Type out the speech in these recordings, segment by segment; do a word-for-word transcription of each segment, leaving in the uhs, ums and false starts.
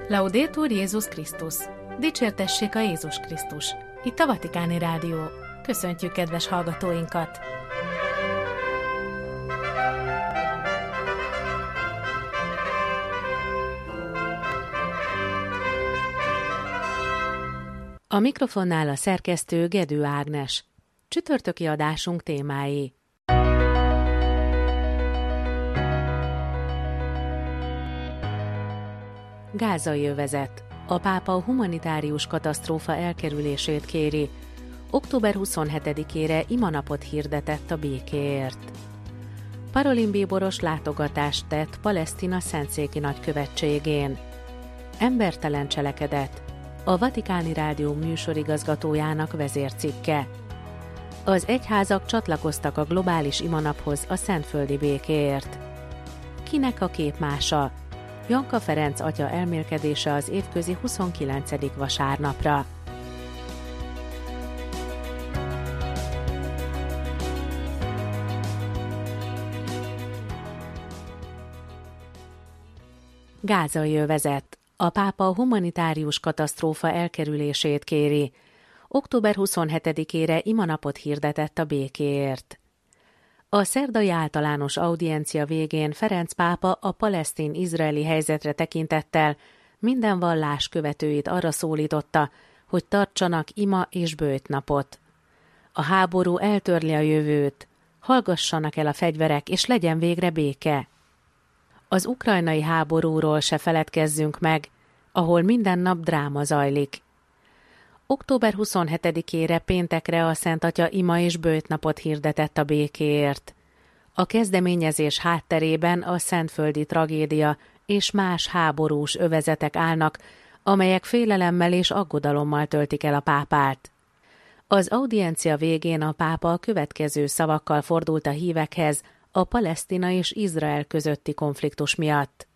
Laudetur Jézus Krisztus! Dicsértessék a Jézus Krisztus! Itt a Vatikáni Rádió. Köszöntjük kedves hallgatóinkat! A mikrofonnál a szerkesztő Gedő Ágnes. Csütörtöki adásunk témái. Gázai övezet. A pápa a humanitárius katasztrófa elkerülését kéri. október huszonhetedikére imanapot hirdetett a békéért. Parolin bíboros látogatást tett Palesztina szentszéki nagykövetségén. Embertelen cselekedet. A Vatikáni Rádió műsorigazgatójának vezércikke. Az egyházak csatlakoztak a globális imanaphoz a szentföldi békéért. Kinek a képmása? Janka Ferenc atya elmélkedése az évközi huszonkilencedik vasárnapra. Gázai övezet. A pápa a humanitárius katasztrófa elkerülését kéri. október huszonhetedikére imanapot hirdetett a békéért. A szerdai általános audiencia végén Ferenc pápa a palesztin-izraeli helyzetre tekintettel minden vallás követőit arra szólította, hogy tartsanak ima és böjtnapot. A háború eltörli a jövőt, hallgassanak el a fegyverek, és legyen végre béke. Az ukrajnai háborúról se feledkezzünk meg, ahol minden nap dráma zajlik. október huszonhetedikére péntekre a Szent Atya ima és böjtnapot hirdetett a békéért. A kezdeményezés hátterében a szentföldi tragédia és más háborús övezetek állnak, amelyek félelemmel és aggodalommal töltik el a pápát. Az audiencia végén a pápa a következő szavakkal fordult a hívekhez a Palesztina és Izrael közötti konfliktus miatt.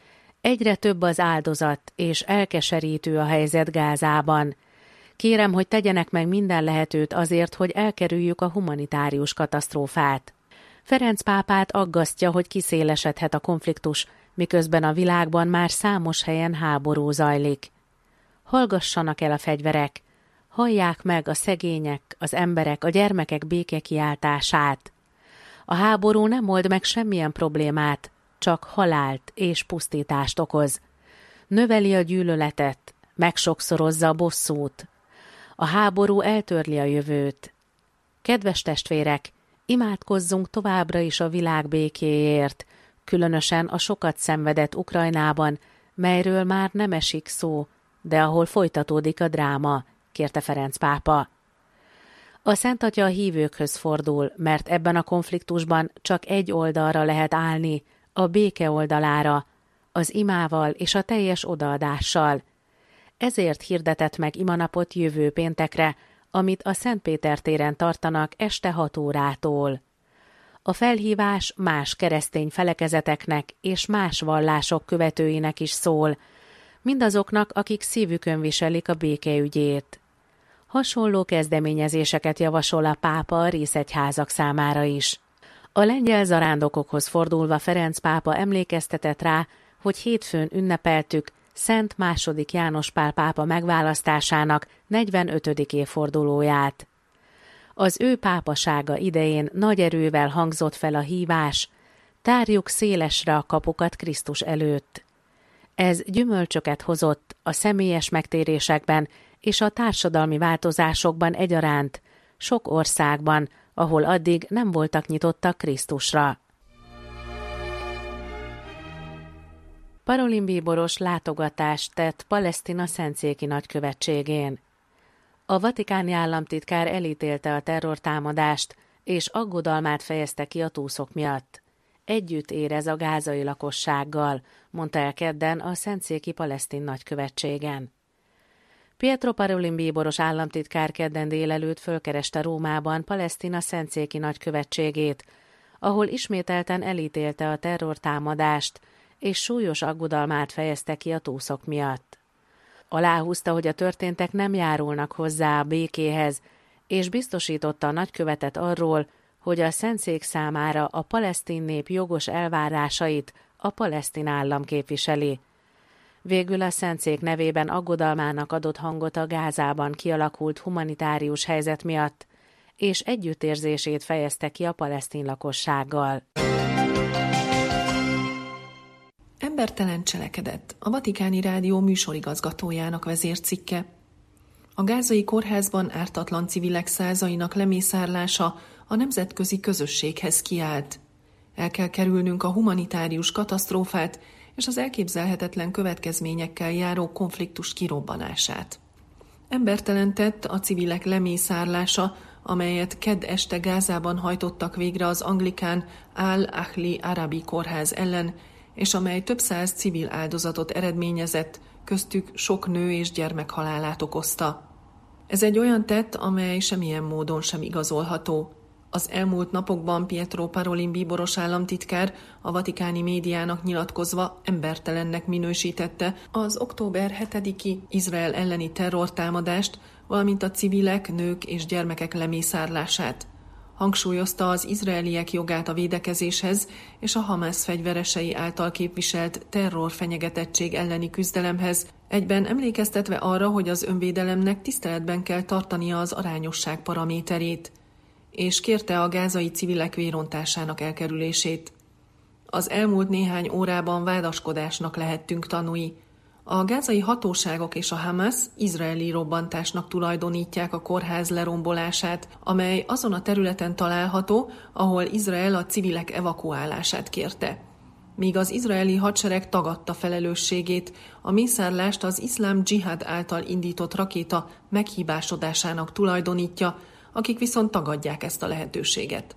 Egyre több az áldozat, és elkeserítő a helyzet Gázában. Kérem, hogy tegyenek meg minden lehetőt azért, hogy elkerüljük a humanitárius katasztrófát. Ferenc pápát aggasztja, hogy kiszélesedhet a konfliktus, miközben a világban már számos helyen háború zajlik. Hallgassanak el a fegyverek, hallják meg a szegények, az emberek, a gyermekek békekiáltását. A háború nem old meg semmilyen problémát, csak halált és pusztítást okoz. Növeli a gyűlöletet, megsokszorozza a bosszút. A háború eltörli a jövőt. Kedves testvérek, imádkozzunk továbbra is a világ békéért, különösen a sokat szenvedett Ukrajnában, melyről már nem esik szó, de ahol folytatódik a dráma, kérte Ferenc pápa. A Szent Atya a hívőkhöz fordul, mert ebben a konfliktusban csak egy oldalra lehet állni, a béke oldalára, az imával és a teljes odaadással. Ezért hirdetett meg imanapot jövő péntekre, amit a Szent Péter téren tartanak este hat órától. A felhívás más keresztény felekezeteknek és más vallások követőinek is szól, mindazoknak, akik szívükön viselik a békeügyét. Hasonló kezdeményezéseket javasol a pápa a részegyházak számára is. A lengyel zarándokokhoz fordulva Ferenc pápa emlékeztetett rá, hogy hétfőn ünnepeltük Szent második János Pál pápa megválasztásának negyvenötödik évfordulóját. Az ő pápasága idején nagy erővel hangzott fel a hívás, tárjuk szélesre a kapukat Krisztus előtt. Ez gyümölcsöket hozott a személyes megtérésekben és a társadalmi változásokban egyaránt, sok országban, ahol addig nem voltak nyitottak Krisztusra. Parolin bíboros látogatást tett Palesztina szentszéki nagykövetségén. A vatikáni államtitkár elítélte a terrortámadást, és aggodalmát fejezte ki a túszok miatt. Együtt érez a gázai lakossággal, mondta el kedden a szentszéki palesztin nagykövetségen. Pietro Parolin bíboros államtitkár kedden délelőtt fölkereste Rómában Palesztina szentszéki nagykövetségét, ahol ismételten elítélte a terrortámadást, és súlyos aggodalmát fejezte ki a túszok miatt. Aláhúzta, hogy a történtek nem járulnak hozzá a békéhez, és biztosította a nagykövetet arról, hogy a szentszék számára a palesztin nép jogos elvárásait a palesztin állam képviseli. Végül a Szentszék nevében aggodalmának adott hangot a Gázában kialakult humanitárius helyzet miatt, és együttérzését fejezte ki a palesztin lakossággal. Embertelen cselekedet, a Vatikáni Rádió műsorigazgatójának vezércikke. A gázai kórházban ártatlan civilek százainak lemészárlása a nemzetközi közösséghez kiállt. El kell kerülnünk a humanitárius katasztrófát és az elképzelhetetlen következményekkel járó konfliktus kirobbanását. Embertelen tett a civilek lemészárlása, amelyet kedd este Gázában hajtottak végre az anglikán Al-Ahli Arabi kórház ellen, és amely több száz civil áldozatot eredményezett, köztük sok nő és gyermek halálát okozta. Ez egy olyan tett, amely semmilyen módon sem igazolható. Az elmúlt napokban Pietro Parolin bíboros államtitkár a vatikáni médiának nyilatkozva embertelennek minősítette az október hetediki Izrael elleni terrortámadást, valamint a civilek, nők és gyermekek lemészárlását. Hangsúlyozta az izraeliek jogát a védekezéshez és a Hamász fegyveresei által képviselt terrorfenyegetettség elleni küzdelemhez, egyben emlékeztetve arra, hogy az önvédelemnek tiszteletben kell tartania az arányosság paraméterét, és kérte a gázai civilek vérontásának elkerülését. Az elmúlt néhány órában vádaskodásnak lehettünk tanúi. A gázai hatóságok és a Hamász izraeli robbantásnak tulajdonítják a kórház lerombolását, amely azon a területen található, ahol Izrael a civilek evakuálását kérte. Míg az izraeli hadsereg tagadta felelősségét, a mészárlást az iszlám dzsihad által indított rakéta meghibásodásának tulajdonítja, akik viszont tagadják ezt a lehetőséget.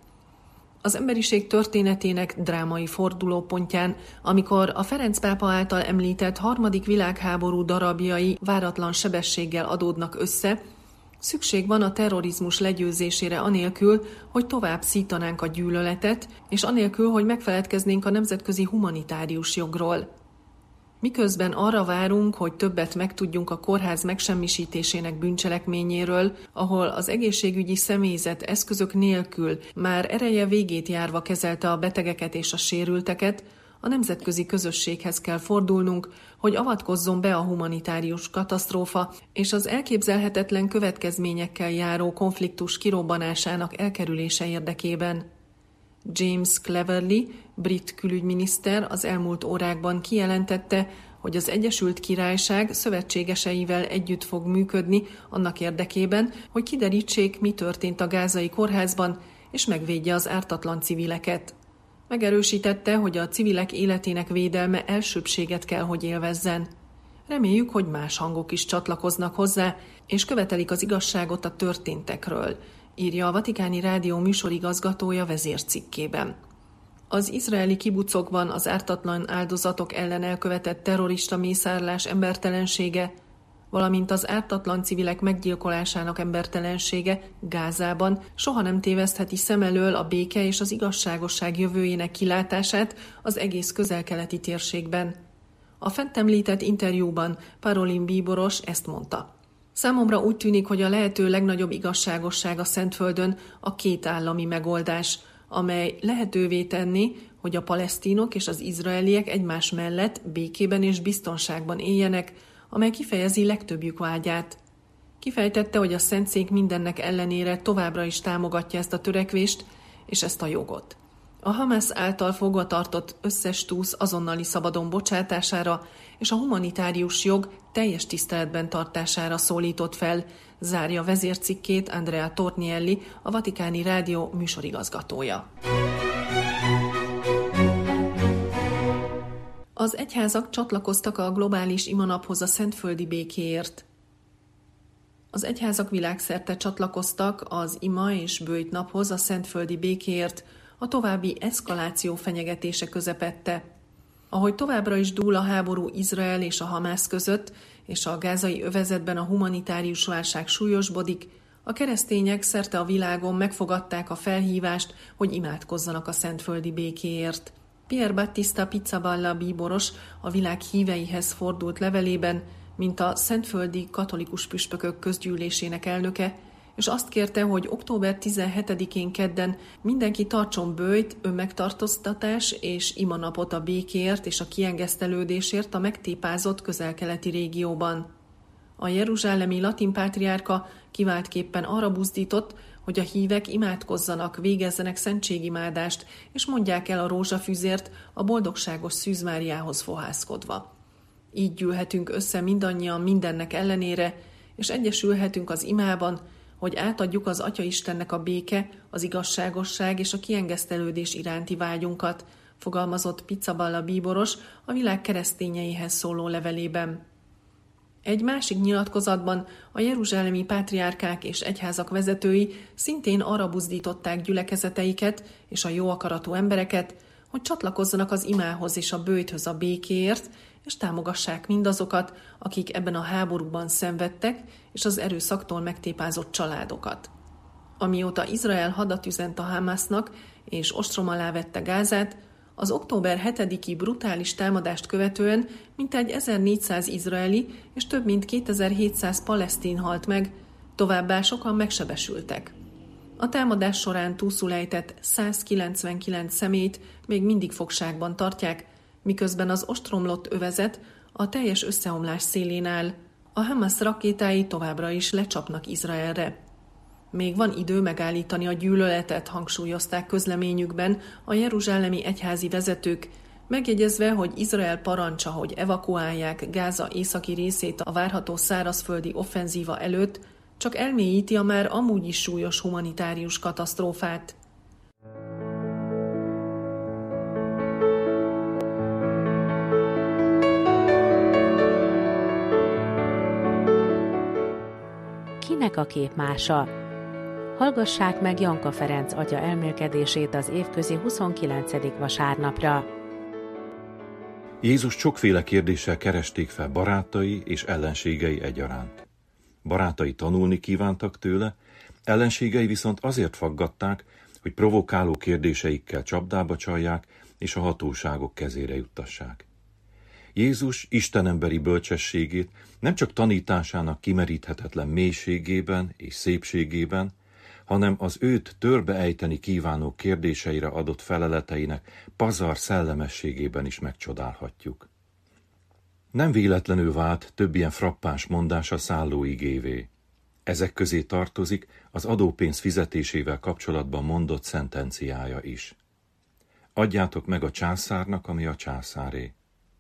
Az emberiség történetének drámai fordulópontján, amikor a Ferenc pápa által említett harmadik világháború darabjai váratlan sebességgel adódnak össze, szükség van a terrorizmus legyőzésére anélkül, hogy tovább szítanánk a gyűlöletet, és anélkül, hogy megfeledkeznénk a nemzetközi humanitárius jogról. Miközben arra várunk, hogy többet megtudjunk a kórház megsemmisítésének bűncselekményéről, ahol az egészségügyi személyzet eszközök nélkül már ereje végét járva kezelte a betegeket és a sérülteket, a nemzetközi közösséghez kell fordulnunk, hogy avatkozzon be a humanitárius katasztrófa és az elképzelhetetlen következményekkel járó konfliktus kirobbanásának elkerülése érdekében. James Cleverly, brit külügyminiszter az elmúlt órákban kijelentette, hogy az Egyesült Királyság szövetségeseivel együtt fog működni annak érdekében, hogy kiderítsék, mi történt a gázai kórházban, és megvédje az ártatlan civileket. Megerősítette, hogy a civilek életének védelme elsőbbséget kell, hogy élvezzen. Reméljük, hogy más hangok is csatlakoznak hozzá, és követelik az igazságot a történtekről, írja a Vatikáni Rádió műsorigazgatója vezércikkében. Az izraeli kibucokban az ártatlan áldozatok ellen elkövetett terrorista mészárlás embertelensége, valamint az ártatlan civilek meggyilkolásának embertelensége Gázában soha nem tévesztheti szem elől a béke és az igazságosság jövőjének kilátását az egész közel-keleti térségben. A fent említett interjúban Parolin bíboros ezt mondta. Számomra úgy tűnik, hogy a lehető legnagyobb igazságosság a Szentföldön a két állami megoldás, amely lehetővé tenni, hogy a palesztinok és az izraeliek egymás mellett békében és biztonságban éljenek, amely kifejezi legtöbbjük vágyát. Kifejtette, hogy a Szentszék mindennek ellenére továbbra is támogatja ezt a törekvést és ezt a jogot. A Hamász által fogva tartott összes túsz azonnali szabadon bocsátására és a humanitárius jog teljes tiszteletben tartására szólított fel, zárja vezércikkét Andrea Tornielli, a Vatikáni Rádió műsorigazgatója. Az egyházak csatlakoztak a globális imanaphoz a szentföldi békéért. Az egyházak világszerte csatlakoztak az ima és bőjt naphoz a szentföldi békéért, a további eszkaláció fenyegetése közepette. Ahogy továbbra is dúl a háború Izrael és a Hamász között, és a gázai övezetben a humanitárius válság súlyosbodik, a keresztények szerte a világon megfogadták a felhívást, hogy imádkozzanak a szentföldi békéért. Pier Battista Pizzaballa bíboros a világ híveihez fordult levelében, mint a szentföldi katolikus püspökök közgyűlésének elnöke, és azt kérte, hogy október tizenhetedikén kedden mindenki tartson böjt, önmegtartóztatás és imanapot a békéért és a kiengesztelődésért a megtépázott közel-keleti régióban. A jeruzsálemi latin pátriárka kiváltképpen arra buzdított, hogy a hívek imádkozzanak, végezzenek szentségimádást, és mondják el a rózsafűzért a boldogságos Szűz Máriához fohászkodva. Így gyűlhetünk össze mindannyian mindennek ellenére, és egyesülhetünk az imában, hogy átadjuk az Atya-Istennek a béke, az igazságosság és a kiengesztelődés iránti vágyunkat, fogalmazott Pizzaballa bíboros a világ keresztényeihez szóló levelében. Egy másik nyilatkozatban a jeruzsálemi pátriárkák és egyházak vezetői szintén arra buzdították gyülekezeteiket és a jó akaratú embereket, hogy csatlakozzanak az imához és a böjthöz a békéért, és támogassák mindazokat, akik ebben a háborúban szenvedtek, és az erőszaktól megtépázott családokat. Amióta Izrael hadat üzent a Hamásznak, és ostrom alá vette Gázát, az október hetediki brutális támadást követően mintegy ezernégyszáz izraeli és több mint kétezer-hétszáz palesztin halt meg, továbbá sokan megsebesültek. A támadás során túlszul ejtett száz kilencvenkilenc személyt még mindig fogságban tartják, miközben az ostromlott övezet a teljes összeomlás szélén áll. A Hamász rakétái továbbra is lecsapnak Izraelre. Még van idő megállítani a gyűlöletet, hangsúlyozták közleményükben a jeruzsálemi egyházi vezetők, megjegyezve, hogy Izrael parancsa, hogy evakuálják Gáza északi részét a várható szárazföldi offenzíva előtt, csak elmélyíti a már amúgy is súlyos humanitárius katasztrófát. Kinek a képmása? Hallgassák meg Janka Ferenc atya elmélkedését az évközi huszonkilencedik vasárnapra. Jézus sokféle kérdéssel keresték fel barátai és ellenségei egyaránt. Barátai tanulni kívántak tőle, ellenségei viszont azért faggatták, hogy provokáló kérdéseikkel csapdába csalják és a hatóságok kezére juttassák. Jézus istenemberi bölcsességét nem csak tanításának kimeríthetetlen mélységében és szépségében, hanem az őt törbe ejteni kívánó kérdéseire adott feleleteinek pazar szellemességében is megcsodálhatjuk. Nem véletlenül vált több ilyen frappáns mondása szállóigévé. Ezek közé tartozik az adópénz fizetésével kapcsolatban mondott szentenciája is. Adjátok meg a császárnak, ami a császáré.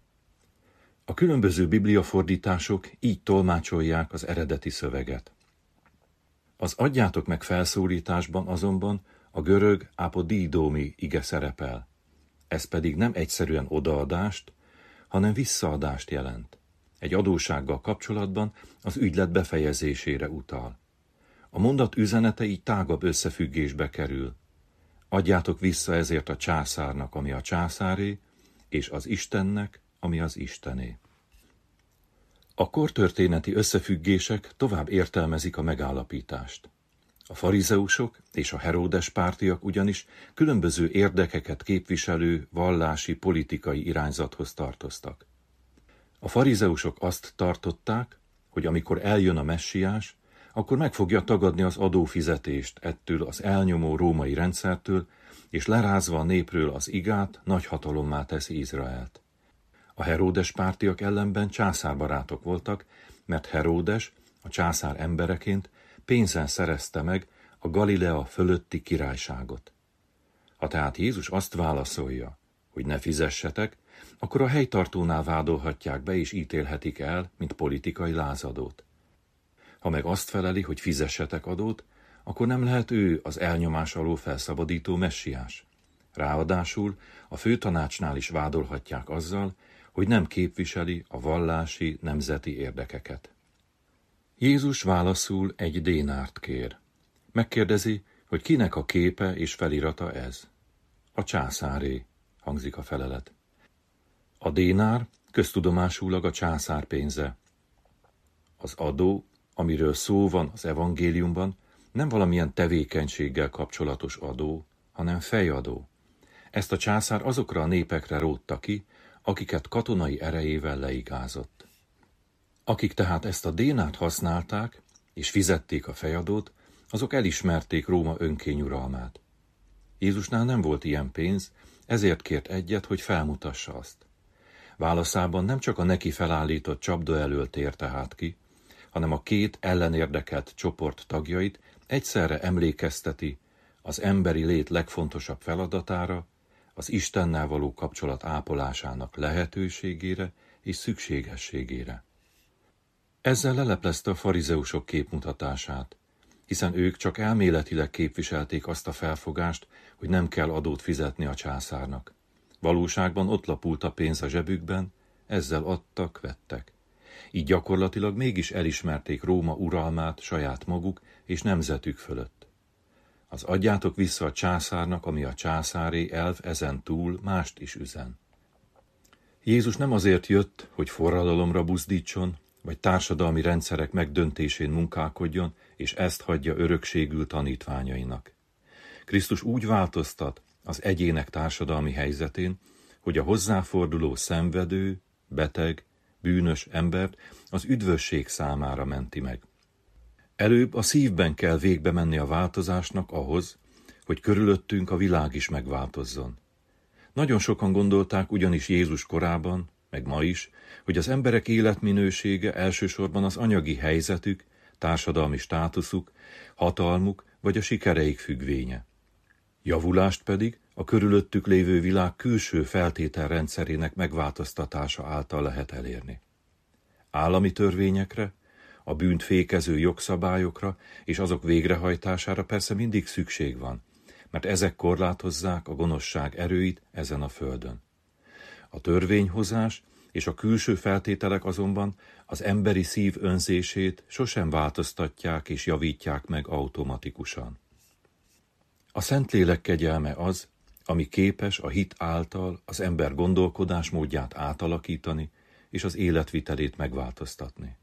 A különböző bibliafordítások így tolmácsolják az eredeti szöveget. Az adjátok meg felszólításban azonban a görög apodídomi ige szerepel. Ez pedig nem egyszerűen odaadást, hanem visszaadást jelent. Egy adóssággal kapcsolatban az ügylet befejezésére utal. A mondat üzenete így tágabb összefüggésbe kerül. Adjátok vissza ezért a császárnak, ami a császáré, és az Istennek, ami az Istené. A kortörténeti összefüggések tovább értelmezik a megállapítást. A farizeusok és a Heródes pártiak ugyanis különböző érdekeket képviselő vallási politikai irányzathoz tartoztak. A farizeusok azt tartották, hogy amikor eljön a messiás, akkor meg fogja tagadni az adófizetést ettől az elnyomó római rendszertől, és lerázva a népről az igát, nagy hatalommá teszi Izraelt. A Heródes pártiak ellenben császárbarátok voltak, mert Heródes, a császár embereként pénzen szerezte meg a Galilea fölötti királyságot. Ha tehát Jézus azt válaszolja, hogy ne fizessetek, akkor a helytartónál vádolhatják be és ítélhetik el, mint politikai lázadót. Ha meg azt feleli, hogy fizessetek adót, akkor nem lehet ő az elnyomás alól felszabadító messiás. Ráadásul a főtanácsnál is vádolhatják azzal, hogy nem képviseli a vallási nemzeti érdekeket. Jézus válaszul egy dénárt kér. Megkérdezi, hogy kinek a képe és felirata ez. A császáré, hangzik a felelet. A dénár köztudomásulag a császár pénze. Az adó, amiről szó van az evangéliumban, nem valamilyen tevékenységgel kapcsolatos adó, hanem fejadó. Ezt a császár azokra a népekre rótta ki, akiket katonai erejével leigázott. Akik tehát ezt a dénárt használták, és fizették a fejadót, azok elismerték Róma önkényuralmát. Jézusnál nem volt ilyen pénz, ezért kért egyet, hogy felmutassa azt. Válaszában nem csak a neki felállított csapda elől térte hát ki, hanem a két ellenérdekelt csoport tagjait egyszerre emlékezteti az emberi lét legfontosabb feladatára, az Istennel való kapcsolat ápolásának lehetőségére és szükségességére. Ezzel leleplezte a farizeusok képmutatását, hiszen ők csak elméletileg képviselték azt a felfogást, hogy nem kell adót fizetni a császárnak. Valóságban ott lapult a pénz a zsebükben, ezzel adtak, vettek. Így gyakorlatilag mégis elismerték Róma uralmát saját maguk és nemzetük fölött. Az adjátok vissza a császárnak, ami a császáré elv ezen túl mást is üzen. Jézus nem azért jött, hogy forradalomra buzdítson, vagy társadalmi rendszerek megdöntésén munkálkodjon, és ezt hagyja örökségül tanítványainak. Krisztus úgy változtat az egyének társadalmi helyzetén, hogy a hozzáforduló szenvedő, beteg, bűnös embert az üdvösség számára menti meg. Előbb a szívben kell végbe menni a változásnak ahhoz, hogy körülöttünk a világ is megváltozzon. Nagyon sokan gondolták ugyanis Jézus korában, meg ma is, hogy az emberek életminősége elsősorban az anyagi helyzetük, társadalmi státuszuk, hatalmuk vagy a sikereik függvénye. Javulást pedig a körülöttük lévő világ külső feltételrendszerének megváltoztatása által lehet elérni. Állami törvényekre, a bűnt fékező jogszabályokra és azok végrehajtására persze mindig szükség van, mert ezek korlátozzák a gonoszság erőit ezen a földön. A törvényhozás és a külső feltételek azonban az emberi szív önzését sosem változtatják és javítják meg automatikusan. A Szentlélek kegyelme az, ami képes a hit által az ember gondolkodásmódját átalakítani és az életvitelét megváltoztatni.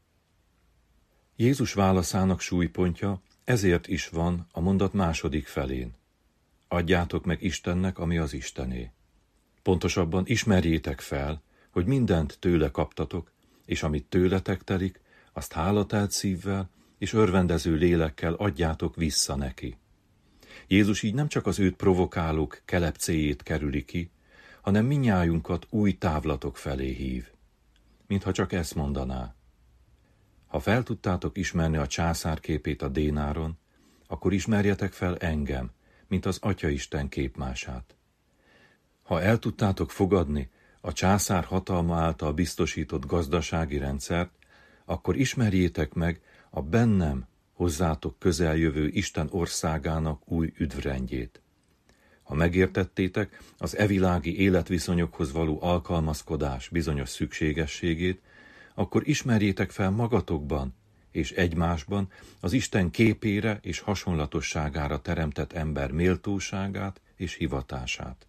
Jézus válaszának súlypontja ezért is van a mondat második felén. Adjátok meg Istennek, ami az Istené. Pontosabban ismerjétek fel, hogy mindent tőle kaptatok, és amit tőletek telik, azt hálatelt szívvel és örvendező lélekkel adjátok vissza neki. Jézus így nem csak az őt provokálók kelepcéjét kerüli ki, hanem mindnyájunkat új távlatok felé hív. Mintha csak ezt mondaná. Ha fel tudtátok ismerni a császár képét a dénáron, akkor ismerjetek fel engem, mint az Atyaisten képmását. Ha el tudtátok fogadni a császár hatalma által biztosított gazdasági rendszert, akkor ismerjétek meg a bennem hozzátok közeljövő Isten országának új üdvrendjét. Ha megértettétek az evilági életviszonyokhoz való alkalmazkodás bizonyos szükségességét, akkor ismerjétek fel magatokban és egymásban az Isten képére és hasonlatosságára teremtett ember méltóságát és hivatását.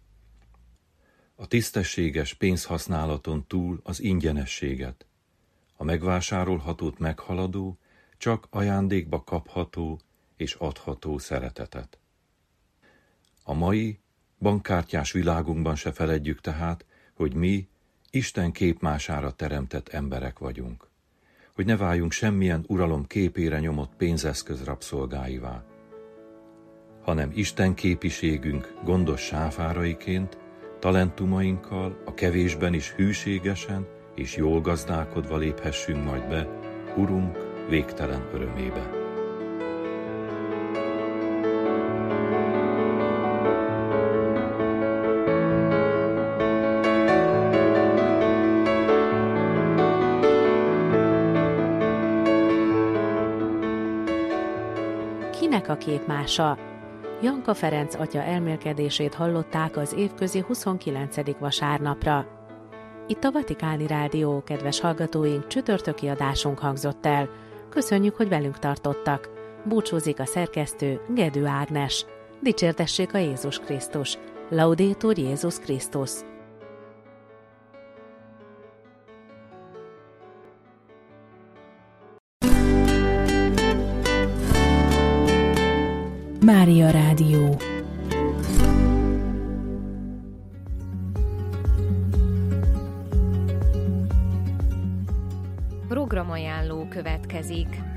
A tisztességes pénzhasználaton túl az ingyenességet, a megvásárolhatót meghaladó, csak ajándékba kapható és adható szeretetet. A mai, bankkártyás világunkban se feledjük tehát, hogy mi Isten képmására teremtett emberek vagyunk, hogy ne váljunk semmilyen uralom képére nyomott pénzeszköz rabszolgáivá, hanem Isten képiségünk gondos sáfáraiként, talentumainkkal a kevésben is hűségesen és jól gazdálkodva léphessünk majd be Urunk végtelen örömébe. Kinek a képmása? Janka Ferenc atya elmélkedését hallották az évközi huszonkilencedik vasárnapra. Itt a Vatikáni Rádió, kedves hallgatóink, csütörtöki adásunk hangzott el. Köszönjük, hogy velünk tartottak. Búcsúzik a szerkesztő, Gedő Ágnes. Dicsértessék a Jézus Krisztus. Laudetur Jézus Krisztus. Mária Rádió. Programajánló következik.